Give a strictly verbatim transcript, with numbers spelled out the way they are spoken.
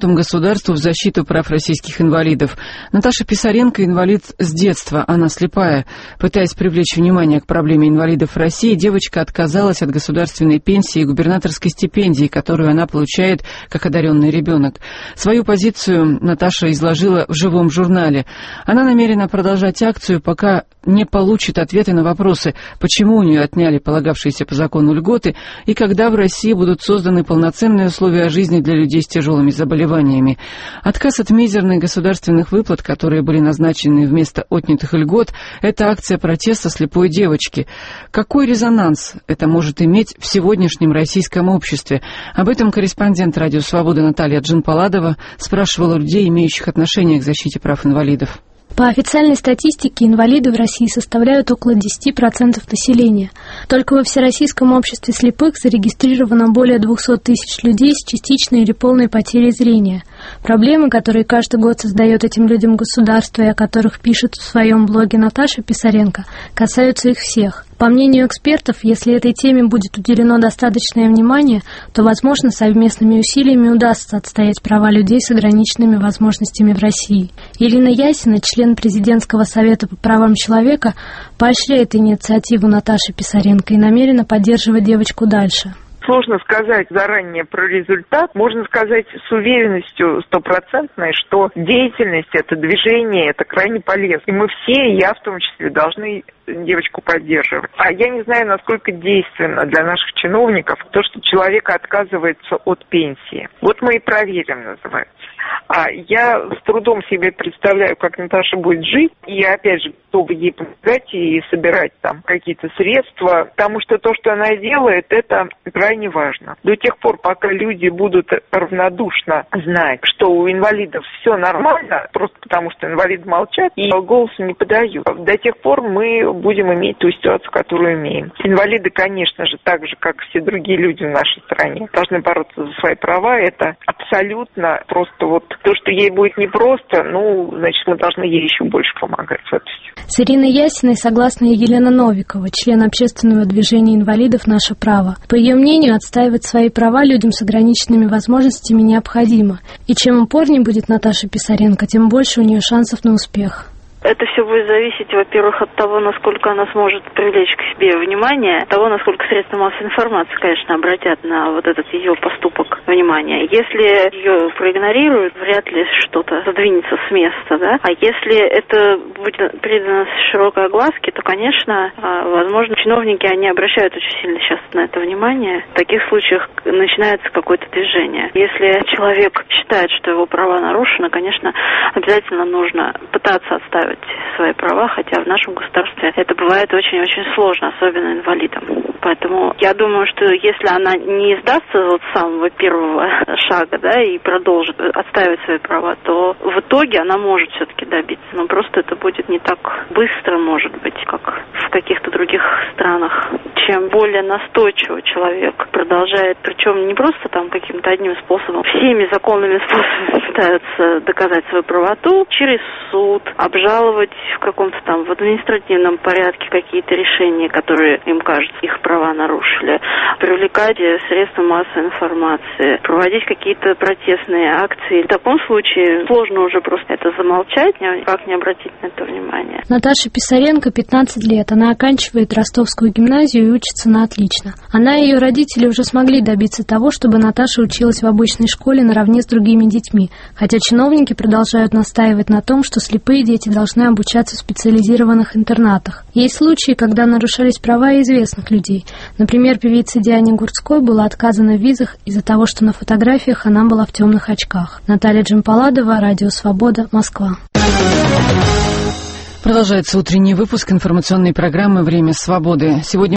вкладом государства в защиту прав российских инвалидов. Наташа Писаренко инвалид с детства, она слепая. Пытаясь привлечь внимание к проблеме инвалидов в России, девочка отказалась от государственной пенсии и губернаторской стипендии, которую она получает как одаренный ребенок. Свою позицию Наташа изложила в живом журнале. Она намерена продолжать акцию, пока не получит ответы на вопросы, почему у нее отняли полагавшиеся по закону льготы и когда в России будут созданы полноценные условия жизни для людей с тяжелыми заболеваниями. Отказ от мизерных государственных выплат, которые были назначены вместо отнятых льгот, это акция протеста слепой девочки. Какой резонанс это может иметь в сегодняшнем российском обществе? Об этом корреспондент «Радио Свобода» Наталья Джанпаладова спрашивала людей, имеющих отношение к защите прав инвалидов. По официальной статистике, инвалиды в России составляют около десять процентов населения. Только во Всероссийском обществе слепых зарегистрировано более двести тысяч людей с частичной или полной потерей зрения. Проблемы, которые каждый год создает этим людям государство и о которых пишет в своем блоге Наташа Писаренко, касаются их всех. По мнению экспертов, если этой теме будет уделено достаточное внимание, то, возможно, совместными усилиями удастся отстоять права людей с ограниченными возможностями в России. Ирина Ясина, член президентского совета по правам человека, поощряет инициативу Наташи Писаренко и намерена поддерживать девочку дальше. Сложно сказать заранее про результат. Можно сказать с уверенностью стопроцентной, что деятельность, это движение, это крайне полезно. И мы все, и я в том числе, должны девочку поддерживать. А я не знаю, насколько действенно для наших чиновников то, что человек отказывается от пенсии. Вот мы и проверим, называется. А я с трудом себе представляю, как Наташа будет жить. И опять же, готова ей помогать и собирать там какие-то средства. Потому что то, что она делает, это крайне важно. До тех пор, пока люди будут равнодушно знать, что у инвалидов все нормально, просто потому что инвалиды молчат и голоса не подают, до тех пор мы будем иметь ту ситуацию, которую имеем. Инвалиды, конечно же, так же, как все другие люди в нашей стране, должны бороться за свои права. Это абсолютно просто вот то, что ей будет непросто, ну, значит, мы должны ей еще больше помогать в этом. С Ириной Ясиной согласна Елена Новикова, член общественного движения инвалидов «Наше право». По ее мнению, отстаивать свои права людям с ограниченными возможностями необходимо. И чем упорнее будет Наташа Писаренко, тем больше у нее шансов на успех. Это все будет зависеть, во-первых, от того, насколько она сможет привлечь к себе внимание, от того, насколько средства массовой информации, конечно, обратят на вот этот ее поступок внимание. Если ее проигнорируют, вряд ли что-то задвинется с места, да. А если это будет придано широкой огласке, то, конечно, возможно, чиновники, они обращают очень сильно сейчас на это внимание. В таких случаях начинается какое-то движение. Если человек считает, что его права нарушены, конечно, обязательно нужно пытаться отставить свои права, хотя в нашем государстве это бывает очень-очень сложно, особенно инвалидам. Поэтому я думаю, что если она не сдастся вот с самого первого шага, да, и продолжит отстаивать свои права, то в итоге она может все-таки добиться. Но просто это будет не так быстро, может быть, как в каких-то других странах. Чем более настойчиво человек продолжает, причем не просто там каким-то одним способом, всеми законными способами пытаются доказать свою правоту через суд, обжаловать в каком-то там в административном порядке какие-то решения, которые им кажется, их права нарушили, привлекать средства массовой информации, проводить какие-то протестные акции. В таком случае сложно уже просто это замолчать, никак не обратить на это внимание. Наташа Писаренко пятнадцать лет. Она оканчивает Ростовскую гимназию и учится на отлично. Она и ее родители уже смогли добиться того, чтобы Наташа училась в обычной школе наравне с другими детьми, хотя чиновники продолжают настаивать на том, что слепые дети должны обучаться в специализированных интернатах. Есть случаи, когда нарушались права известных людей. Например, певице Диане Гурцкой было отказано в визах из-за того, что на фотографиях она была в темных очках. Наталья Джанпаладова, Радио Свобода, Москва. Продолжается утренний выпуск информационной программы «Время свободы». Сегодня